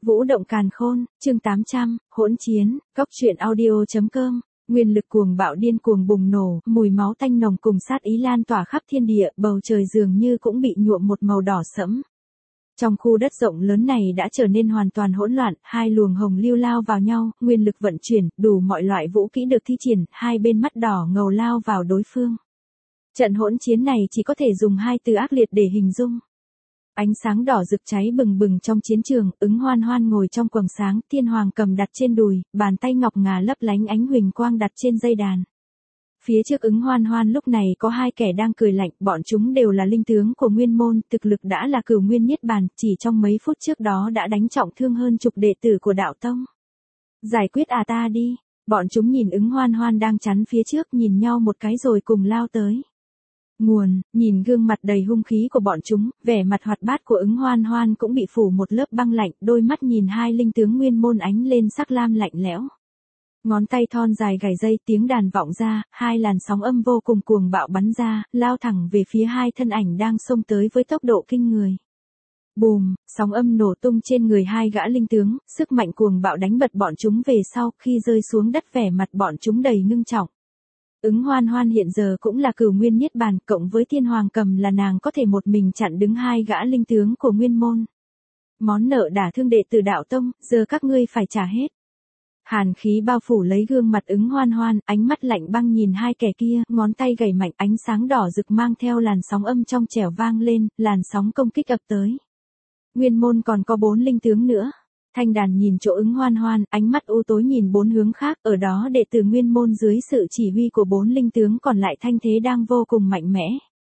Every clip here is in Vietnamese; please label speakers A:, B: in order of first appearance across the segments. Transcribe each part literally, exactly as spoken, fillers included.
A: Vũ động càn khôn, chương tám trăm, hỗn chiến, góc truyện audio chấm com. Nguyên lực cuồng bạo điên cuồng bùng nổ, mùi máu tanh nồng cùng sát ý lan tỏa khắp thiên địa, bầu trời dường như cũng bị nhuộm một màu đỏ sẫm. Trong khu đất rộng lớn này đã trở nên hoàn toàn hỗn loạn, hai luồng hồng lưu lao vào nhau, nguyên lực vận chuyển, đủ mọi loại vũ kỹ được thi triển, hai bên mắt đỏ ngầu lao vào đối phương. Trận hỗn chiến này chỉ có thể dùng hai từ ác liệt để hình dung. Ánh sáng đỏ rực cháy bừng bừng trong chiến trường, Ứng Hoan Hoan ngồi trong quầng sáng, Thiên Hoàng cầm đặt trên đùi, bàn tay ngọc ngà lấp lánh ánh huỳnh quang đặt trên dây đàn. Phía trước Ứng Hoan Hoan lúc này có hai kẻ đang cười lạnh, bọn chúng đều là linh tướng của Nguyên Môn, thực lực đã là Cửu Nguyên Niết Bàn, chỉ trong mấy phút trước đó đã đánh trọng thương hơn chục đệ tử của đạo tông. Giải quyết à ta đi, bọn chúng nhìn Ứng Hoan Hoan đang chắn phía trước, nhìn nhau một cái rồi cùng lao tới. Nguồn, nhìn gương mặt đầy hung khí của bọn chúng, vẻ mặt hoạt bát của Ứng Hoan Hoan cũng bị phủ một lớp băng lạnh, đôi mắt nhìn hai linh tướng Nguyên Môn ánh lên sắc lam lạnh lẽo. Ngón tay thon dài gảy dây, tiếng đàn vọng ra, hai làn sóng âm vô cùng cuồng bạo bắn ra, lao thẳng về phía hai thân ảnh đang xông tới với tốc độ kinh người. Bùm, sóng âm nổ tung trên người hai gã linh tướng, sức mạnh cuồng bạo đánh bật bọn chúng về sau, khi rơi xuống đất vẻ mặt bọn chúng đầy ngưng trọng. Ứng Hoan Hoan hiện giờ cũng là Cửu Nguyên Niết Bàn, cộng với Thiên Hoàng cầm là nàng có thể một mình chặn đứng hai gã linh tướng của Nguyên Môn. Món nợ đả thương đệ tử đạo tông, giờ các ngươi phải trả hết. Hàn khí bao phủ lấy gương mặt Ứng Hoan Hoan, ánh mắt lạnh băng nhìn hai kẻ kia, ngón tay gảy mạnh, ánh sáng đỏ rực mang theo làn sóng âm trong trẻo vang lên, làn sóng công kích ập tới. Nguyên Môn còn có bốn linh tướng nữa. Thanh đàn nhìn chỗ Ứng Hoan Hoan, ánh mắt u tối nhìn bốn hướng khác, ở đó đệ tử Nguyên Môn dưới sự chỉ huy của bốn linh tướng còn lại thanh thế đang vô cùng mạnh mẽ.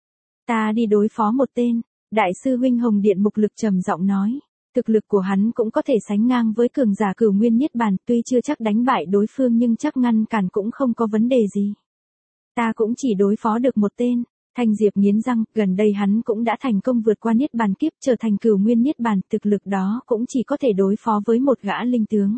A: Ta đi đối phó một tên, đại sư huynh Hồng Điện Mục Lực trầm giọng nói. Thực lực của hắn cũng có thể sánh ngang với cường giả Cửu Nguyên Niết Bàn, tuy chưa chắc đánh bại đối phương nhưng chắc ngăn cản cũng không có vấn đề gì. Ta cũng chỉ đối phó được một tên. Thanh Diệp nghiến răng, gần đây hắn cũng đã thành công vượt qua Niết Bàn kiếp trở thành Cửu Nguyên Niết Bàn, thực lực đó cũng chỉ có thể đối phó với một gã linh tướng.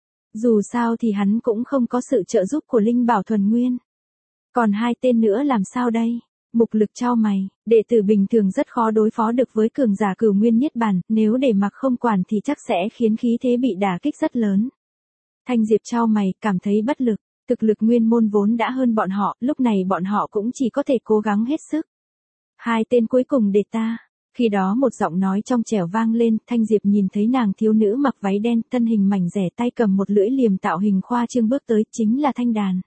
A: Dù sao thì hắn cũng không có sự trợ giúp của Linh Bảo Thuần Nguyên. Còn hai tên nữa làm sao đây? Mục Lực chau mày, đệ tử bình thường rất khó đối phó được với cường giả Cửu Nguyên Niết Bàn, nếu để mặc không quản thì chắc sẽ khiến khí thế bị đả kích rất lớn. Thanh Diệp chau mày, cảm thấy bất lực. Thực lực Nguyên Môn vốn đã hơn bọn họ, lúc này bọn họ cũng chỉ có thể cố gắng hết sức. Hai tên cuối cùng để ta. Khi đó một giọng nói trong trẻo vang lên, Thanh Diệp nhìn thấy nàng thiếu nữ mặc váy đen, thân hình mảnh rẻ, tay cầm một lưỡi liềm tạo hình khoa trương bước tới, chính là Thanh Đàn.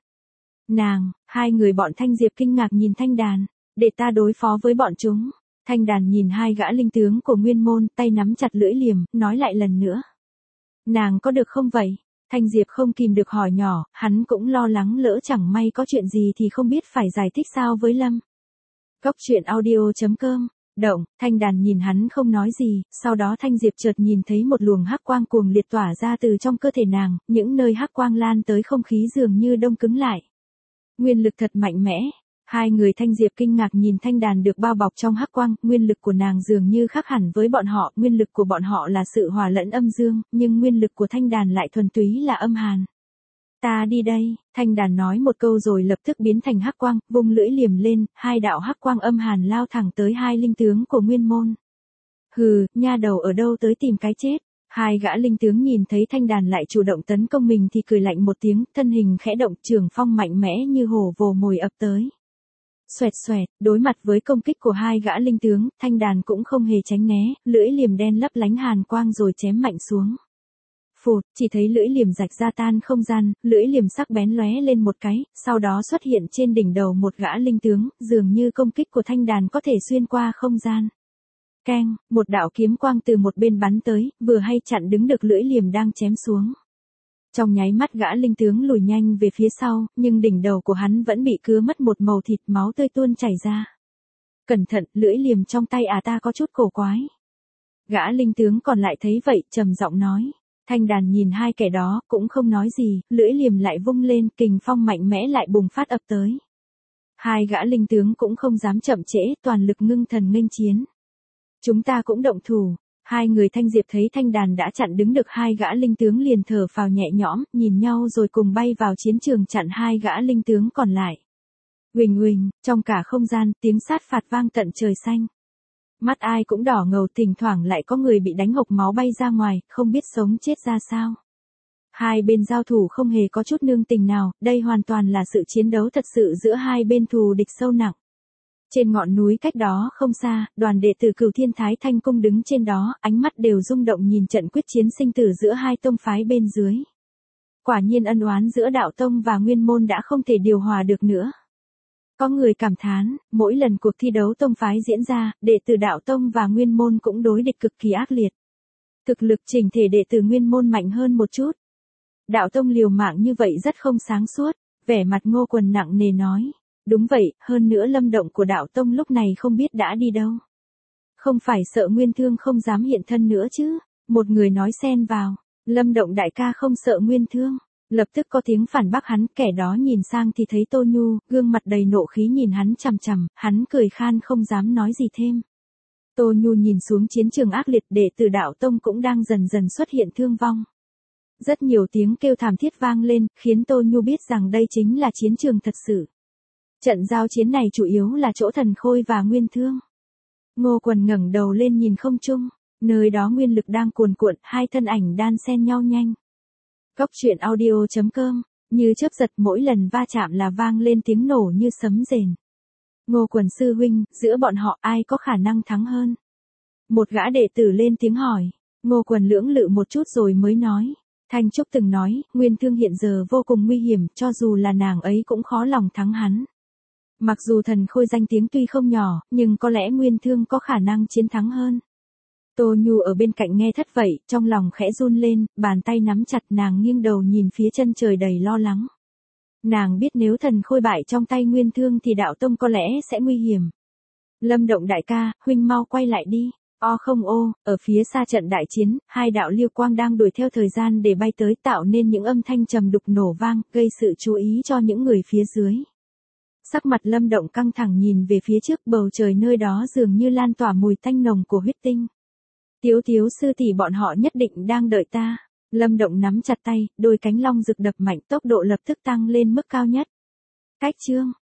A: Nàng, hai người bọn Thanh Diệp kinh ngạc nhìn Thanh Đàn, để ta đối phó với bọn chúng. Thanh Đàn nhìn hai gã linh tướng của Nguyên Môn, tay nắm chặt lưỡi liềm, nói lại lần nữa. Nàng có được không vậy? Thanh Diệp không kìm được hỏi nhỏ, hắn cũng lo lắng lỡ chẳng may có chuyện gì thì không biết phải giải thích sao với Lâm. Góc truyện audio chấm com, động, Thanh Đàn nhìn hắn không nói gì, sau đó Thanh Diệp chợt nhìn thấy một luồng hắc quang cuồng liệt tỏa ra từ trong cơ thể nàng, những nơi hắc quang lan tới không khí dường như đông cứng lại. Nguyên lực thật mạnh mẽ. Hai người Thanh Diệp kinh ngạc nhìn Thanh Đàn được bao bọc trong hắc quang, nguyên lực của nàng dường như khác hẳn với bọn họ, nguyên lực của bọn họ là sự hòa lẫn âm dương, nhưng nguyên lực của Thanh Đàn lại thuần túy là âm hàn. Ta đi đây, Thanh Đàn nói một câu rồi lập tức biến thành hắc quang, vung lưỡi liềm lên, hai đạo hắc quang âm hàn lao thẳng tới hai linh tướng của Nguyên Môn. Hừ, nha đầu ở đâu tới tìm cái chết. Hai gã linh tướng nhìn thấy Thanh Đàn lại chủ động tấn công mình thì cười lạnh một tiếng, thân hình khẽ động, trường phong mạnh mẽ như hổ vồ mồi ập tới. Xoẹt xoẹt, đối mặt với công kích của hai gã linh tướng, Thanh Đàn cũng không hề tránh né, lưỡi liềm đen lấp lánh hàn quang rồi chém mạnh xuống. Phụt, chỉ thấy lưỡi liềm rạch ra tan không gian, lưỡi liềm sắc bén lóe lên một cái, sau đó xuất hiện trên đỉnh đầu một gã linh tướng, dường như công kích của Thanh Đàn có thể xuyên qua không gian. Keng, một đạo kiếm quang từ một bên bắn tới, vừa hay chặn đứng được lưỡi liềm đang chém xuống. Trong nháy mắt gã linh tướng lùi nhanh về phía sau, nhưng đỉnh đầu của hắn vẫn bị cứa mất một màu thịt, máu tươi tuôn chảy ra. Cẩn thận, lưỡi liềm trong tay à ta có chút cổ quái. Gã linh tướng còn lại thấy vậy, trầm giọng nói. Thanh Đàn nhìn hai kẻ đó, cũng không nói gì, lưỡi liềm lại vung lên, kình phong mạnh mẽ lại bùng phát ập tới. Hai gã linh tướng cũng không dám chậm trễ, toàn lực ngưng thần nghênh chiến. Chúng ta cũng động thủ. Hai người Thanh Diệp thấy Thanh Đàn đã chặn đứng được hai gã linh tướng liền thở phào nhẹ nhõm, nhìn nhau rồi cùng bay vào chiến trường chặn hai gã linh tướng còn lại. Huỳnh huỳnh, trong cả không gian, tiếng sát phạt vang tận trời xanh. Mắt ai cũng đỏ ngầu, thỉnh thoảng lại có người bị đánh hộc máu bay ra ngoài, không biết sống chết ra sao. Hai bên giao thủ không hề có chút nương tình nào, đây hoàn toàn là sự chiến đấu thật sự giữa hai bên thù địch sâu nặng. Trên ngọn núi cách đó không xa, đoàn đệ tử Cửu Thiên Thái Thanh Cung đứng trên đó, ánh mắt đều rung động nhìn trận quyết chiến sinh tử giữa hai tông phái bên dưới. Quả nhiên ân oán giữa đạo tông và nguyên môn đã không thể điều hòa được nữa. Có người cảm thán, mỗi lần cuộc thi đấu tông phái diễn ra, đệ tử đạo tông và nguyên môn cũng đối địch cực kỳ ác liệt. Thực lực chỉnh thể đệ tử nguyên môn mạnh hơn một chút. Đạo tông liều mạng như vậy rất không sáng suốt, vẻ mặt Ngô Quần nặng nề nói. Đúng vậy, hơn nữa lâm động của đạo tông lúc này không biết đã đi đâu. Không phải sợ Nguyên Thương không dám hiện thân nữa chứ, một người nói xen vào, Lâm Động đại ca không sợ Nguyên Thương. Lập tức có tiếng phản bác hắn, kẻ đó nhìn sang thì thấy Tô Nhu, gương mặt đầy nộ khí nhìn hắn chằm chằm, hắn cười khan không dám nói gì thêm. Tô Nhu nhìn xuống chiến trường ác liệt, đệ tử đạo tông cũng đang dần dần xuất hiện thương vong. Rất nhiều tiếng kêu thảm thiết vang lên, khiến Tô Nhu biết rằng đây chính là chiến trường thật sự. Trận giao chiến này chủ yếu là chỗ Thần Khôi và Nguyên Thương. Ngô Quần ngẩng đầu lên nhìn không trung, nơi đó nguyên lực đang cuồn cuộn, hai thân ảnh đan xen nhau nhanh. Cốc truyện audio chấm com, như chớp giật mỗi lần va chạm là vang lên tiếng nổ như sấm rền. Ngô Quần sư huynh, giữa bọn họ ai có khả năng thắng hơn? Một gã đệ tử lên tiếng hỏi, Ngô Quần lưỡng lự một chút rồi mới nói. Thanh Trúc từng nói, Nguyên Thương hiện giờ vô cùng nguy hiểm, cho dù là nàng ấy cũng khó lòng thắng hắn. Mặc dù Thần Khôi danh tiếng tuy không nhỏ, nhưng có lẽ Nguyên Thương có khả năng chiến thắng hơn. Tô Nhu ở bên cạnh nghe thất vậy, trong lòng khẽ run lên, bàn tay nắm chặt, nàng nghiêng đầu nhìn phía chân trời đầy lo lắng. Nàng biết nếu Thần Khôi bại trong tay Nguyên Thương thì đạo tông có lẽ sẽ nguy hiểm. Lâm Động đại ca, huynh mau quay lại đi. O không ô, ở phía xa trận đại chiến, hai đạo liêu quang đang đuổi theo thời gian để bay tới, tạo nên những âm thanh trầm đục nổ vang, gây sự chú ý cho những người phía dưới. Sắc mặt Lâm Động căng thẳng nhìn về phía trước, bầu trời nơi đó dường như lan tỏa mùi tanh nồng của huyết tinh. Tiếu Tiếu sư tỷ bọn họ nhất định đang đợi ta. Lâm Động nắm chặt tay, đôi cánh long rực đập mạnh, tốc độ lập tức tăng lên mức cao nhất. Cách chương